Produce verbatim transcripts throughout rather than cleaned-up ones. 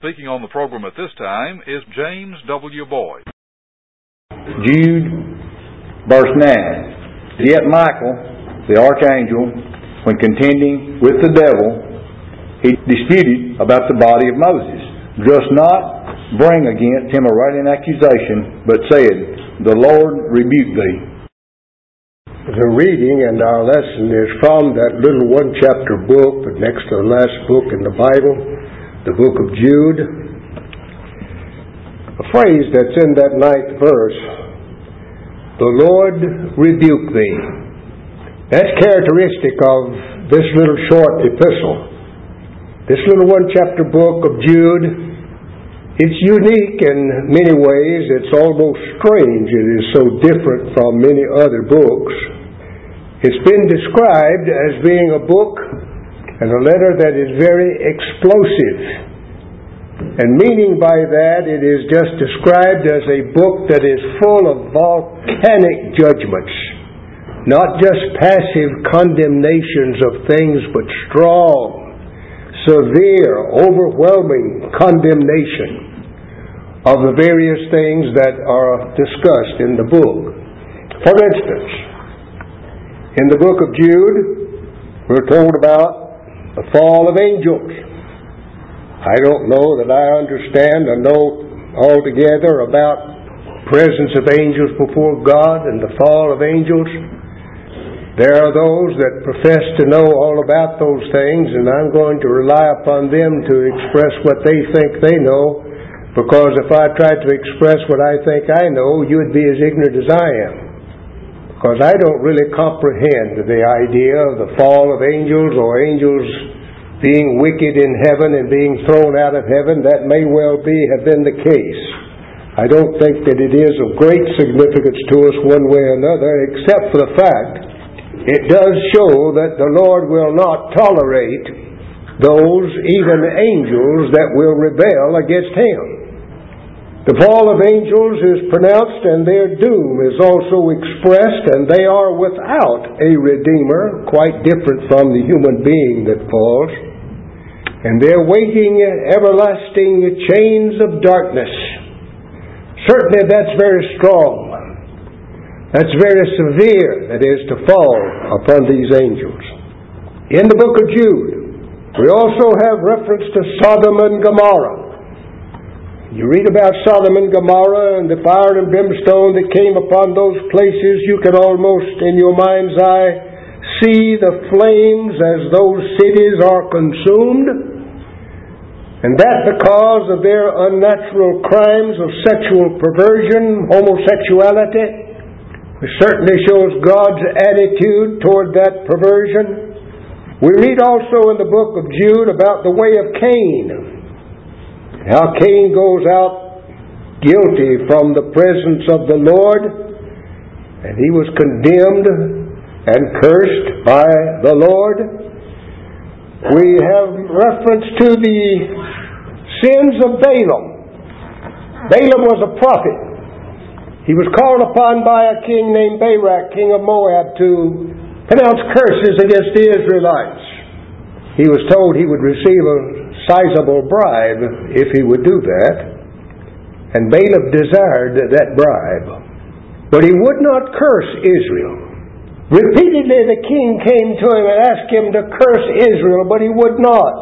Speaking on the program at this time is James W. Boyd. Jude, verse nine. Yet Michael, the archangel, when contending with the devil, he disputed about the body of Moses, durst not bring against him a writing accusation, but said, The Lord rebuke thee. The reading and our lesson is from that little one-chapter book, the next to the last book in the Bible, the book of Jude. A phrase that's in that ninth verse, the Lord rebuke thee. That's characteristic of this little short epistle. This little one-chapter book of Jude, it's unique in many ways. It's almost strange. It is so different from many other books. It's been described as being a book and a letter that is very explosive. And meaning by that, it is just described as a book that is full of volcanic judgments. Not just passive condemnations of things, but strong, severe, overwhelming condemnation of the various things that are discussed in the book. For instance, in the book of Jude, we're told about the fall of angels. I don't know that I understand or know altogether about the presence of angels before God and the fall of angels. There are those that profess to know all about those things, and I'm going to rely upon them to express what they think they know, because if I tried to express what I think I know, you'd be as ignorant as I am. Because I don't really comprehend the idea of the fall of angels or angels being wicked in heaven and being thrown out of heaven. That may well be have been the case. I don't think that it is of great significance to us one way or another, except for the fact it does show that the Lord will not tolerate those, even angels, that will rebel against Him. The fall of angels is pronounced, and their doom is also expressed, and they are without a Redeemer, quite different from the human being that falls. And they're waiting everlasting chains of darkness. Certainly that's very strong. That's very severe, that is, to fall upon these angels. In the book of Jude, we also have reference to Sodom and Gomorrah. You read about Sodom and Gomorrah and the fire and brimstone that came upon those places. You can almost, in your mind's eye, see the flames as those cities are consumed. And that because of their unnatural crimes of sexual perversion, homosexuality. It certainly shows God's attitude toward that perversion. We read also in the book of Jude about the way of Cain. How Cain goes out guilty from the presence of the Lord, and he was condemned and cursed by the Lord. We have reference to the sins of Balaam. Balaam was a prophet. He was called upon by a king named Barak, king of Moab, to pronounce curses against the Israelites. He was told he would receive a sizable bribe if he would do that. And Balaam desired that bribe. But he would not curse Israel. Repeatedly the king came to him and asked him to curse Israel, but he would not.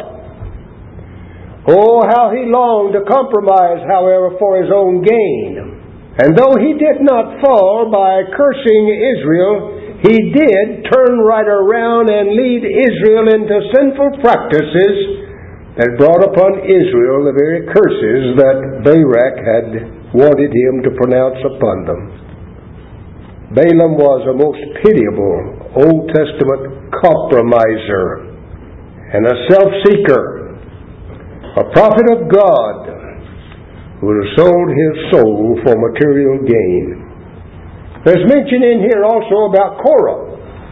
Oh, how he longed to compromise, however, for his own gain. And though he did not fall by cursing Israel, he did turn right around and lead Israel into sinful practices that brought upon Israel the very curses that Barak had wanted him to pronounce upon them. Balaam was a most pitiable Old Testament compromiser and a self-seeker, a prophet of God who had sold his soul for material gain. There's mention in here also about Korah.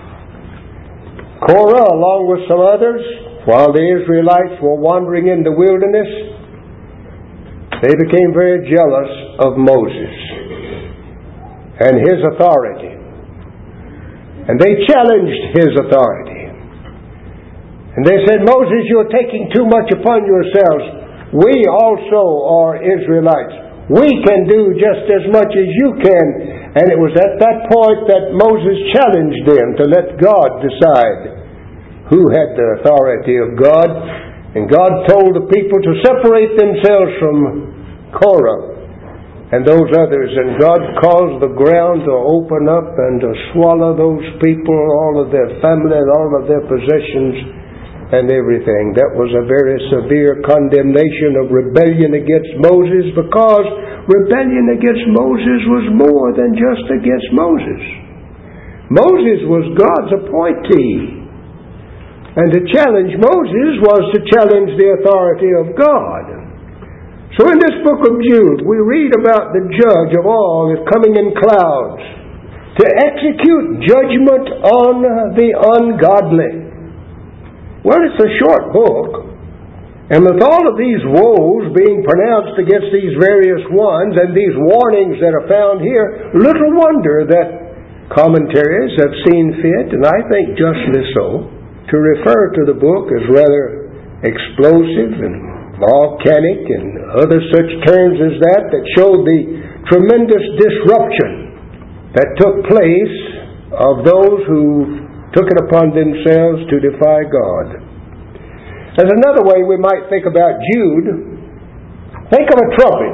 Korah, along with some others, while the Israelites were wandering in the wilderness, they became very jealous of Moses and his authority. And they challenged his authority. And they said, Moses, you're taking too much upon yourselves. We also are Israelites. We can do just as much as you can. And it was at that point that Moses challenged them to let God decide who had the authority of God. And God told the people to separate themselves from Korah and those others. And God caused the ground to open up and to swallow those people, all of their family and all of their possessions and everything. That was a very severe condemnation of rebellion against Moses, because rebellion against Moses was more than just against Moses. Moses was God's appointee. And to challenge Moses was to challenge the authority of God. So in this book of Jude, we read about the judge of all is coming in clouds to execute judgment on the ungodly. Well, it's a short book, and with all of these woes being pronounced against these various ones and these warnings that are found here, little wonder that commentaries have seen fit, and I think justly so, to refer to the book as rather explosive and volcanic and other such terms as that that showed the tremendous disruption that took place of those who took it upon themselves to defy God. As another way we might think about Jude, think of a trumpet.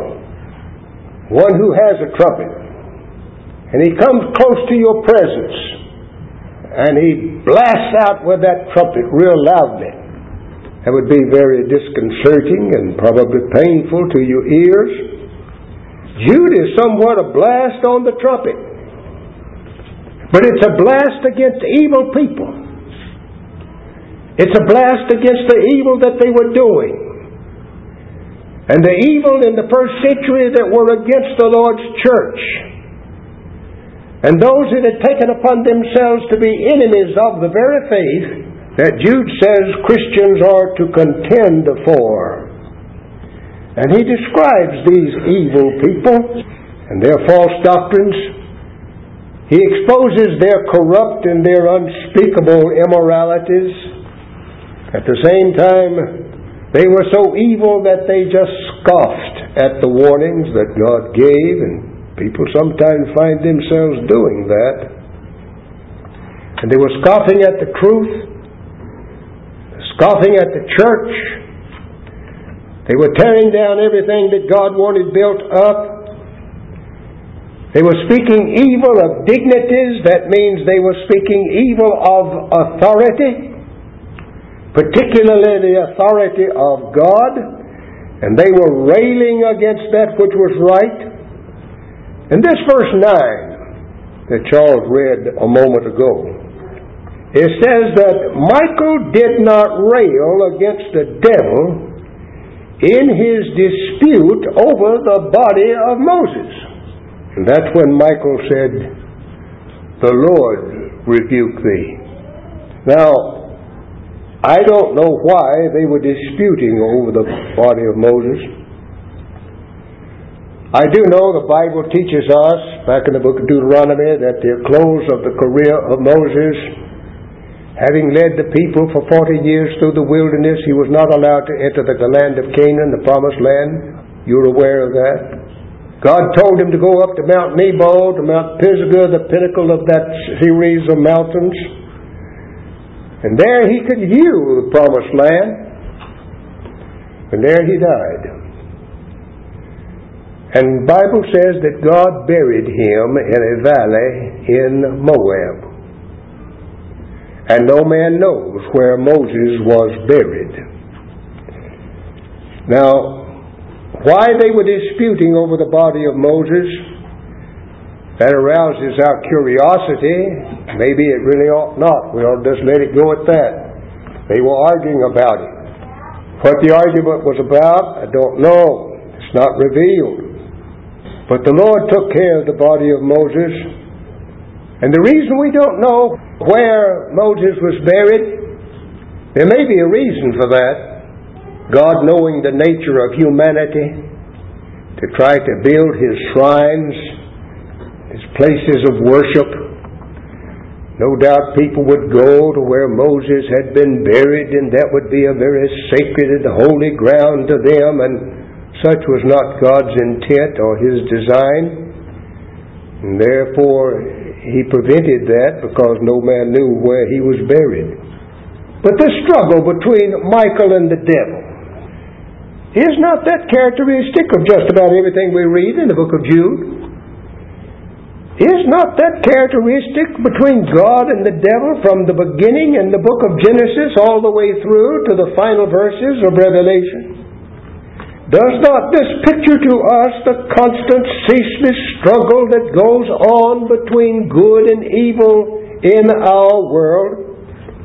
One who has a trumpet. And he comes close to your presence. And he blasts out with that trumpet real loudly. That would be very disconcerting and probably painful to your ears. Jude is somewhat a blast on the trumpet. But it's a blast against evil people. It's a blast against the evil that they were doing. And the evil in the first century that were against the Lord's church. And those that had taken upon themselves to be enemies of the very faith that Jude says Christians are to contend for. And he describes these evil people and their false doctrines. He exposes their corrupt and their unspeakable immoralities. At the same time, they were so evil that they just scoffed at the warnings that God gave, and people sometimes find themselves doing that. And they were scoffing at the truth, scoffing at the church. They were tearing down everything that God wanted built up. They were speaking evil of dignities. That means they were speaking evil of authority, particularly the authority of God. And they were railing against that which was right. In this verse nine that Charles read a moment ago, it says that Michael did not rail against the devil in his dispute over the body of Moses. And that's when Michael said, "The Lord rebuke thee." Now, I don't know why they were disputing over the body of Moses. I do know the Bible teaches us, back in the book of Deuteronomy, that the close of the career of Moses, having led the people for forty years through the wilderness, he was not allowed to enter the land of Canaan, the promised land. You're aware of that. God told him to go up to Mount Nebo, to Mount Pisgah, the pinnacle of that series of mountains. And there he could view the promised land. And there he died. And the Bible says that God buried him in a valley in Moab. And no man knows where Moses was buried. Now, why they were disputing over the body of Moses, that arouses our curiosity. Maybe it really ought not. We ought to just let it go at that. They were arguing about it. What the argument was about, I don't know. It's not revealed. But the Lord took care of the body of Moses. And the reason we don't know where Moses was buried, there may be a reason for that. God, knowing the nature of humanity, to try to build His shrines, His places of worship, No doubt people would go to where Moses had been buried, and that would be a very sacred and holy ground to them, and such was not God's intent or His design. And therefore, He prevented that because no man knew where he was buried. But the struggle between Michael and the devil, is not that characteristic of just about everything we read in the book of Jude? Is not that characteristic between God and the devil from the beginning in the book of Genesis all the way through to the final verses of Revelation? Does not this picture to us the constant, ceaseless struggle that goes on between good and evil in our world?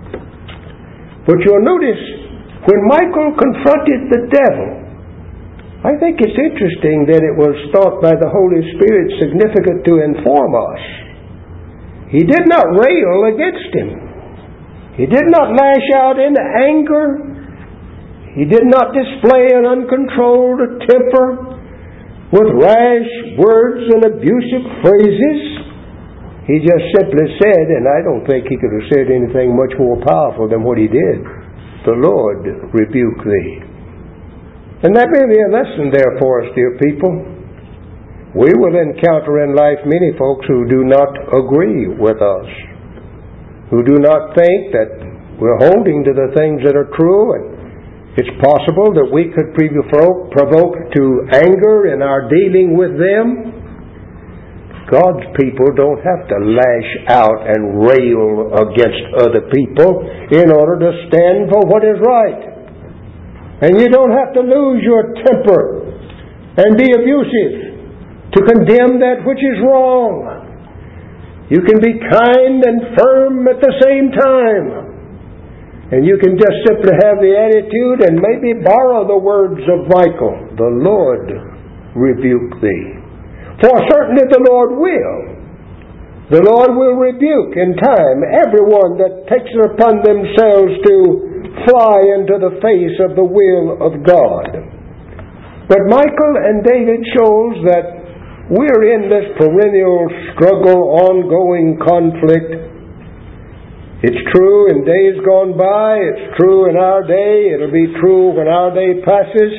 But you'll notice, when Michael confronted the devil, I think it's interesting that it was thought by the Holy Spirit significant to inform us. He did not rail against him. He did not lash out in anger. He did not display an uncontrolled temper with rash words and abusive phrases. He just simply said, and I don't think he could have said anything much more powerful than what he did, "The Lord rebuke thee." And that may be a lesson there for us, dear people. We will encounter in life many folks who do not agree with us, who do not think that we're holding to the things that are true, and it's possible that we could provoke to anger in our dealing with them. God's people don't have to lash out and rail against other people in order to stand for what is right. And you don't have to lose your temper and be abusive to condemn that which is wrong. You can be kind and firm at the same time. And you can just simply have the attitude and maybe borrow the words of Michael, "The Lord rebuke thee." For certainly the Lord will. The Lord will rebuke in time everyone that takes it upon themselves to fly into the face of the will of God. But Michael and David shows that we're in this perennial struggle, ongoing conflict. It's true in days gone by, it's true in our day, it'll be true when our day passes.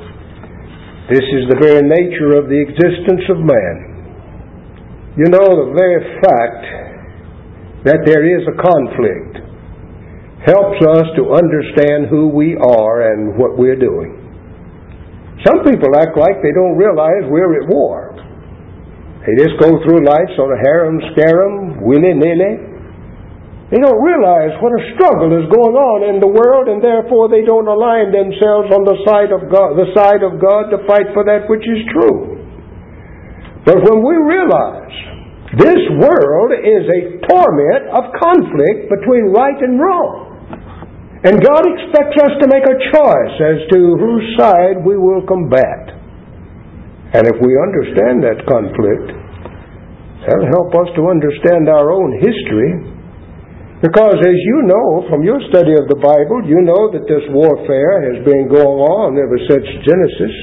This is the very nature of the existence of man. You know, the very fact that there is a conflict helps us to understand who we are and what we're doing. Some people act like they don't realize we're at war. They just go through life sort of harum-scarum, willy-nilly. They don't realize what a struggle is going on in the world, and therefore they don't align themselves on the side of God, the side of God to fight for that which is true. But when we realize this world is a torment of conflict between right and wrong, and God expects us to make a choice as to whose side we will combat. And if we understand that conflict, that'll help us to understand our own history. Because as you know from your study of the Bible, you know that this warfare has been going on ever since Genesis.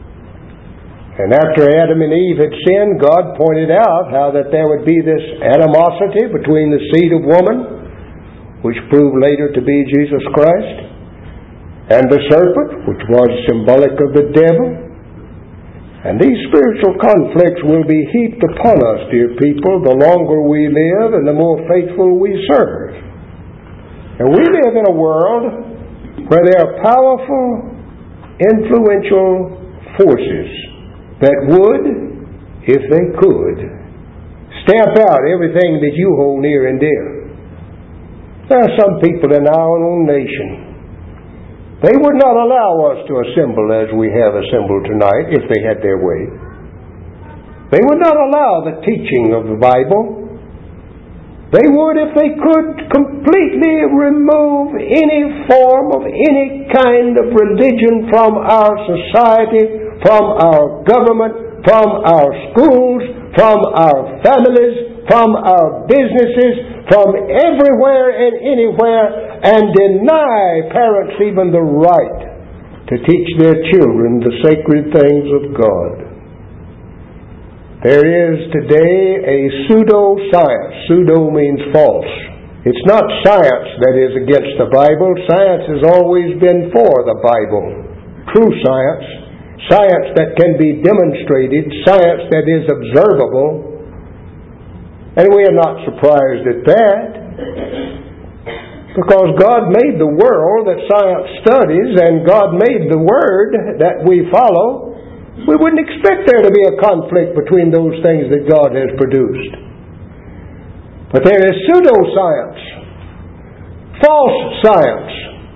And after Adam and Eve had sinned, God pointed out how that there would be this animosity between the seed of woman, which proved later to be Jesus Christ, and the serpent, which was symbolic of the devil. And these spiritual conflicts will be heaped upon us, dear people, the longer we live and the more faithful we serve. And we live in a world where there are powerful, influential forces that would, if they could, stamp out everything that you hold near and dear. There are some people in our own nation, they would not allow us to assemble as we have assembled tonight if they had their way. They would not allow the teaching of the Bible. They would, if they could, completely remove any form of any kind of religion from our society, from our government, from our schools, from our families, from our businesses, from everywhere and anywhere, and deny parents even the right to teach their children the sacred things of God. There is today a pseudo-science. Pseudo means false. It's not science that is against the Bible. Science has always been for the Bible. True science, science that can be demonstrated, science that is observable. And we are not surprised at that, because God made the world that science studies, and God made the Word that we follow. We wouldn't expect there to be a conflict between those things that God has produced. But there is pseudoscience, false science,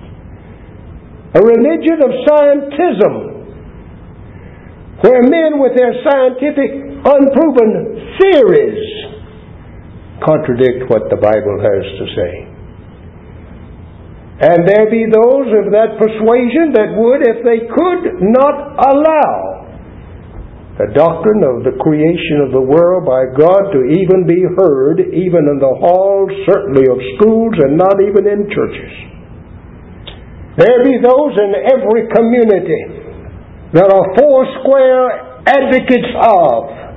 a religion of scientism, where men with their scientific, unproven theories contradict what the Bible has to say. And there be those of that persuasion that would, if they could not allow the doctrine of the creation of the world by God to even be heard, even in the halls, certainly of schools, and not even in churches. There be those in every community that are foursquare advocates of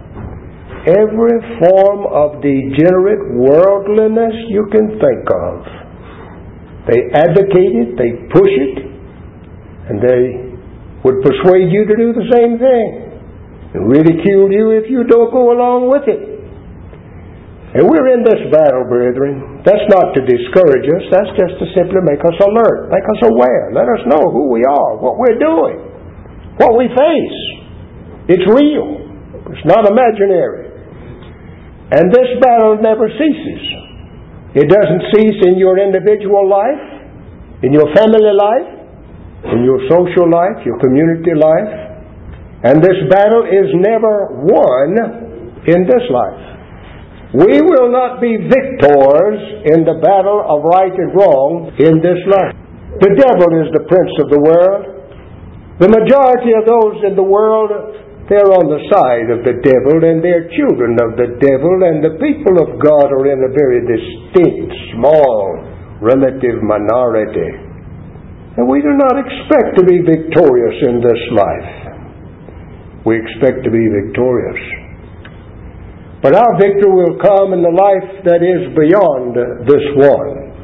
every form of degenerate worldliness you can think of. They advocate it, they push it, and they would persuade you to do the same thing. Ridicule you if you don't go along with it. And we're in this battle, brethren. That's not to discourage us. That's just to simply make us alert, make us aware, let us know who we are, what we're doing, what we face. It's real. It's not imaginary. And this battle never ceases. It doesn't cease in your individual life, in your family life, in your social life, your community life. And this battle is never won in this life. We will not be victors in the battle of right and wrong in this life. The devil is the prince of the world. The majority of those in the world, they're on the side of the devil, and they're children of the devil, and the people of God are in a very distinct, small, relative minority. And we do not expect to be victorious in this life. We expect to be victorious. But our victory will come in the life that is beyond this one.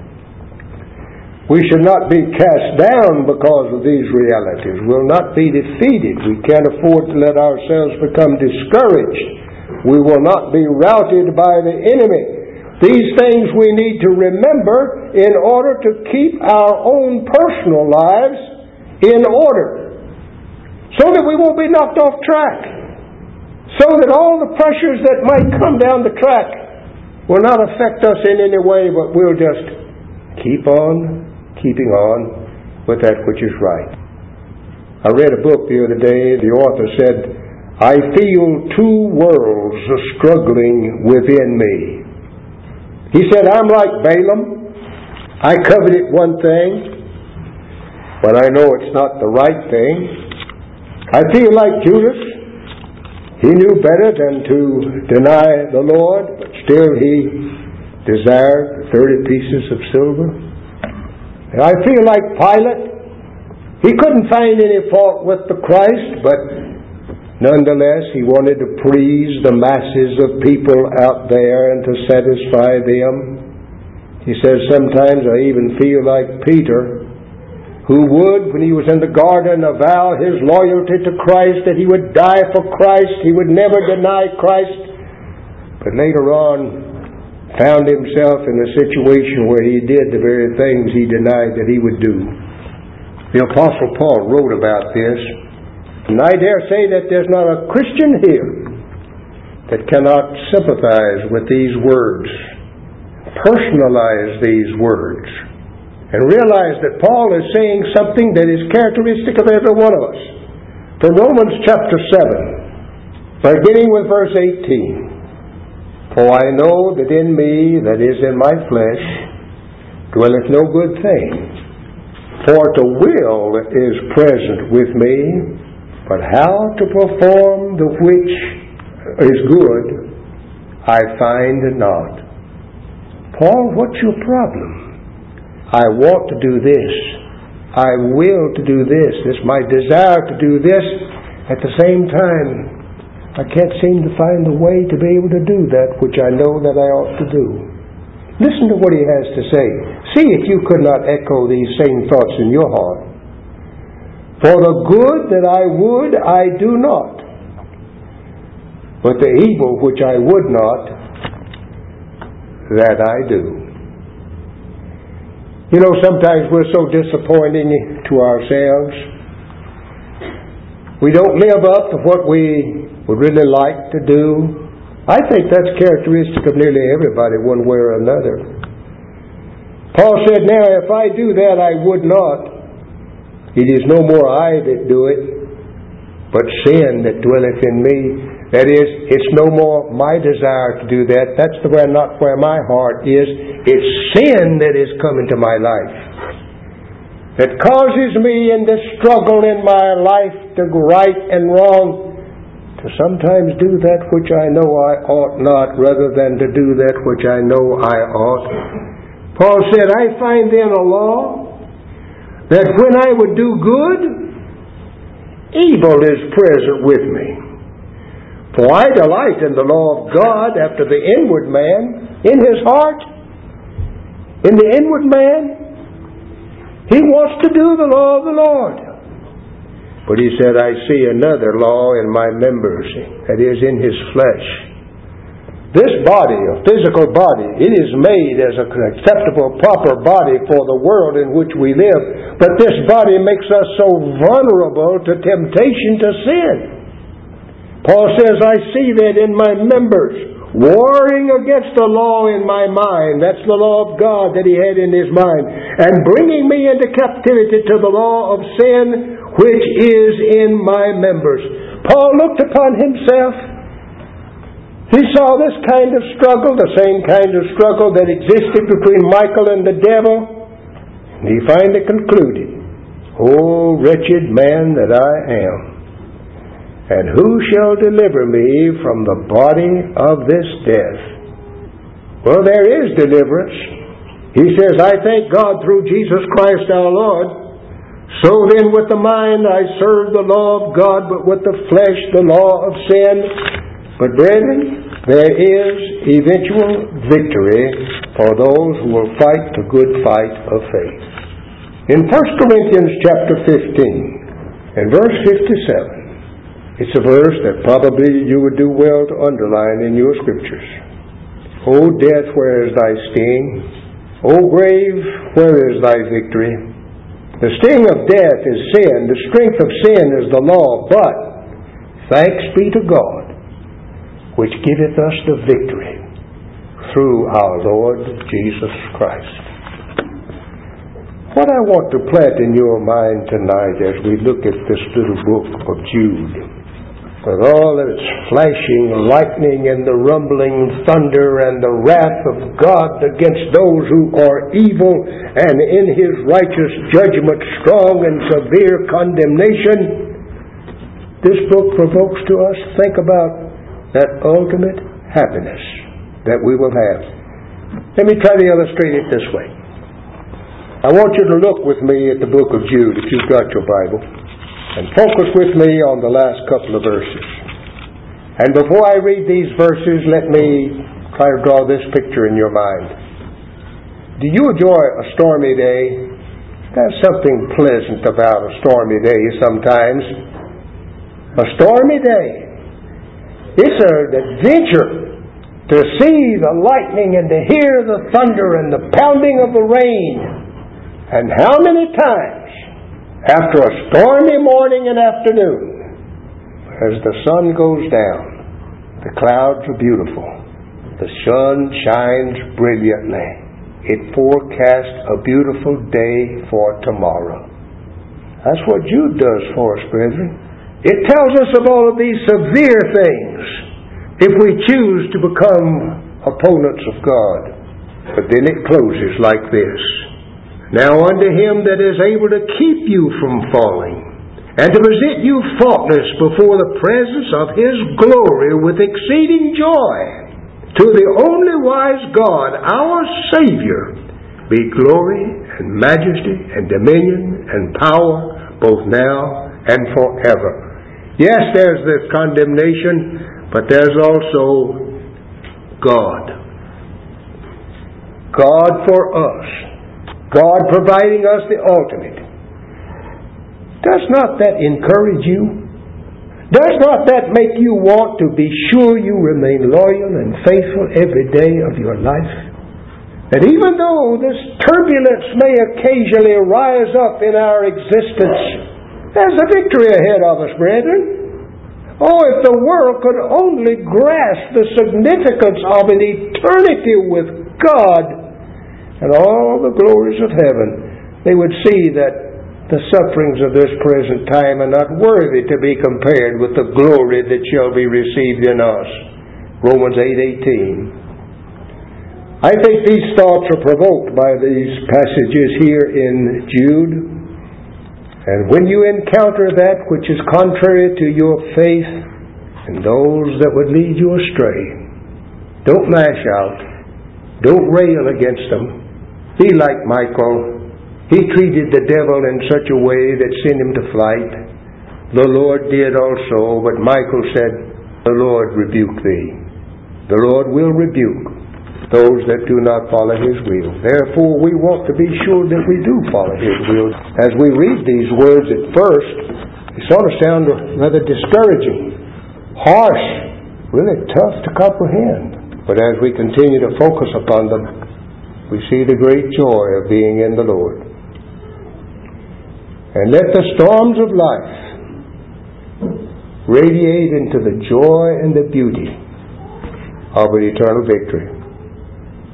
We should not be cast down because of these realities. We'll not be defeated. We can't afford to let ourselves become discouraged. We will not be routed by the enemy. These things we need to remember in order to keep our own personal lives in order, so that we won't be knocked off track, so that all the pressures that might come down the track will not affect us in any way, but we'll just keep on keeping on with that which is right. I read a book the other day. The author said, I feel two worlds struggling within me. He said, I'm like Balaam. I coveted one thing, but I know it's not the right thing. I feel like Judas. He knew better than to deny the Lord, but still he desired thirty pieces of silver. And I feel like Pilate. He couldn't find any fault with the Christ, but nonetheless he wanted to please the masses of people out there and to satisfy them. He says, sometimes I even feel like Peter, who would, when he was in the garden, avow his loyalty to Christ, that he would die for Christ, he would never deny Christ, but later on found himself in a situation where he did the very things he denied that he would do. The Apostle Paul wrote about this, and I dare say that there's not a Christian here that cannot sympathize with these words, personalize these words, and realize that Paul is saying something that is characteristic of every one of us. From Romans chapter seven, beginning with verse eighteen. For I know that in me, that is in my flesh, dwelleth no good thing. For to will is present with me, but how to perform the which is good, I find not. Paul, what's your problem? I want to do this. I will to do this. It's my desire to do this. At the same time, I can't seem to find the way to be able to do that which I know that I ought to do. Listen to what he has to say. See if you could not echo these same thoughts in your heart. For the good that I would, I do not. But the evil which I would not, that I do. You know, sometimes we're so disappointing to ourselves. We don't live up to what we would really like to do. I think that's characteristic of nearly everybody, one way or another. Paul said, now if I do that, I would not. It is no more I that do it, but sin that dwelleth in me. That is, it's no more my desire to do that. That's the way, not where my heart is. It's sin that is coming to my life, that causes me in this struggle in my life to right and wrong, to sometimes do that which I know I ought not, rather than to do that which I know I ought. Paul said, I find then a law, that when I would do good, evil is present with me. For I delight in the law of God after the inward man, in his heart, in the inward man. He wants to do the law of the Lord. But he said, I see another law in my members, that is, in his flesh. This body, a physical body, it is made as an acceptable, proper body for the world in which we live. But this body makes us so vulnerable to temptation to sin. Paul says, I see that in my members, warring against the law in my mind. That's the law of God that he had in his mind. And bringing me into captivity to the law of sin, which is in my members. Paul looked upon himself. He saw this kind of struggle, the same kind of struggle that existed between Michael and the devil. And he finally concluded, O wretched man that I am, and who shall deliver me from the body of this death? Well, there is deliverance. He says, I thank God through Jesus Christ our Lord. So then with the mind I serve the law of God, but with the flesh the law of sin. But brethren, there is eventual victory for those who will fight the good fight of faith. In First Corinthians chapter fifteen and verse fifty-seven, it's a verse that probably you would do well to underline in your scriptures. O death, where is thy sting? O grave, where is thy victory? The sting of death is sin. The strength of sin is the law. But thanks be to God, which giveth us the victory through our Lord Jesus Christ. What I want to plant in your mind tonight as we look at this little book of Jude, with all of its flashing lightning and the rumbling thunder and the wrath of God against those who are evil, and in his righteous judgment strong and severe condemnation, this book provokes to us to think about that ultimate happiness that we will have. Let me try to illustrate it this way. I want you to look with me at the book of Jude, if you've got your Bible, and focus with me on the last couple of verses. And before I read these verses, let me try to draw this picture in your mind. Do you enjoy a stormy day? There's something pleasant about a stormy day sometimes. A stormy day. It's an adventure to see the lightning and to hear the thunder and the pounding of the rain. And how many times after a stormy morning and afternoon, as the sun goes down, the clouds are beautiful, the sun shines brilliantly, it forecasts a beautiful day for tomorrow. That's what Jude does for us, brethren. It tells us of all of these severe things if we choose to become opponents of God. But then it closes like this. Now unto him that is able to keep you from falling, and to present you faultless before the presence of his glory with exceeding joy, to the only wise God, our Savior, be glory and majesty and dominion and power, both now and forever. Yes, there's the condemnation, but there's also God. God for us. God providing us the ultimate. Does not that encourage you? Does not that make you want to be sure you remain loyal and faithful every day of your life? That even though this turbulence may occasionally rise up in our existence, there's a victory ahead of us, brethren. Oh, if the world could only grasp the significance of an eternity with God and all the glories of heaven, they would see that the sufferings of this present time are not worthy to be compared with the glory that shall be received in us. Romans eight eighteen. I think these thoughts are provoked by these passages here in Jude. And when you encounter that which is contrary to your faith and those that would lead you astray, don't lash out. Don't rail against them. Be like Michael. He treated the devil in such a way that sent him to flight. The Lord did also, but Michael said, "The Lord rebuke thee." The Lord will rebuke those that do not follow His will. Therefore, we want to be sure that we do follow His will. As we read these words at first, they sort of sound rather discouraging, harsh, really tough to comprehend. But as we continue to focus upon them, we see the great joy of being in the Lord. And let the storms of life radiate into the joy and the beauty of an eternal victory.